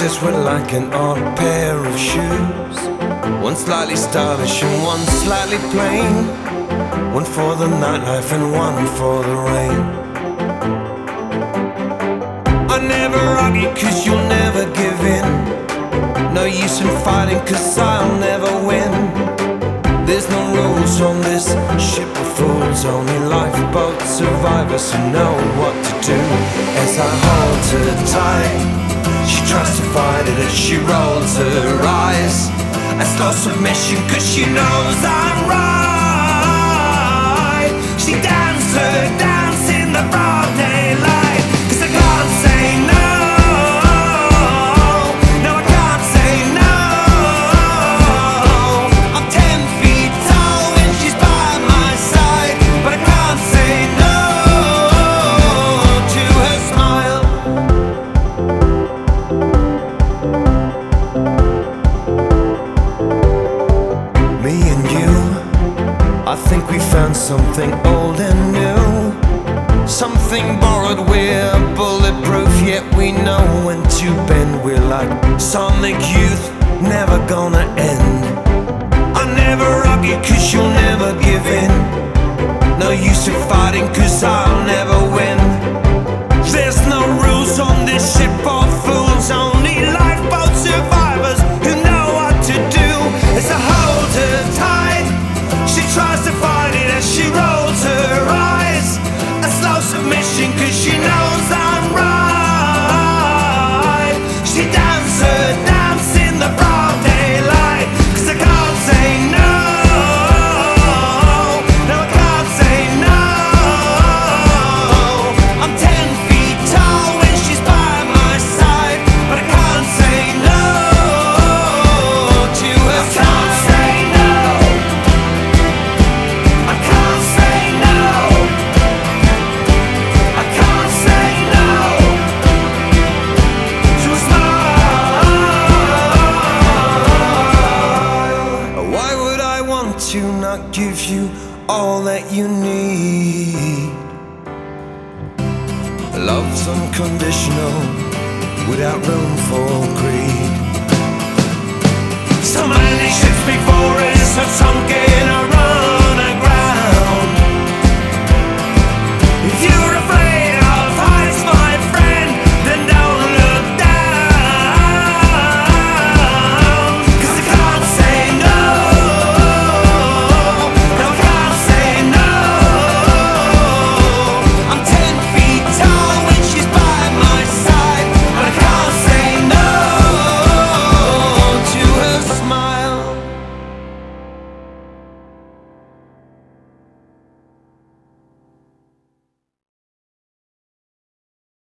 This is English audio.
years were like an odd pair of shoes. One slightly stylish and one slightly plain. One for the nightlife and one for the rain. I never argue cause you'll never give in. No use in fighting cause I'll never win. There's no rules on this ship of fools, only lifeboat survivors who know what to do. As I hold her tight, she tries to fight it as she rolls her eyes. A slow submission cause she knows I'm right. She dances her dance in the broad daylight, cause I can't say no. No, I can't say no. I'm 10 feet tall when she's by my side, but I can't say no to her smile. Me and you, I think we found something old and new. Something borrowed, we're bulletproof, yet we know when to bend. We're like sonic youth, never gonna end. I never argue cause you'll never give in. No use in fighting cause I'll never win. There's no rules on this ship of fools, only lifeboat survivors who know what to do. As I hold her tight, she tries to fight it as she rolls her eyes. A slow submission cause she knows I'm right. She dances her dance in the broad daylight, cause I can't say no. No, I can't say no. I'm 10 feet tall when she's by my side, but I can't say no to her. I can't say no. I can't say no. I can't say no to a smile. Why would I want to not give you all that you need? Love's unconditional, without room for greed. So many ships before us have sunk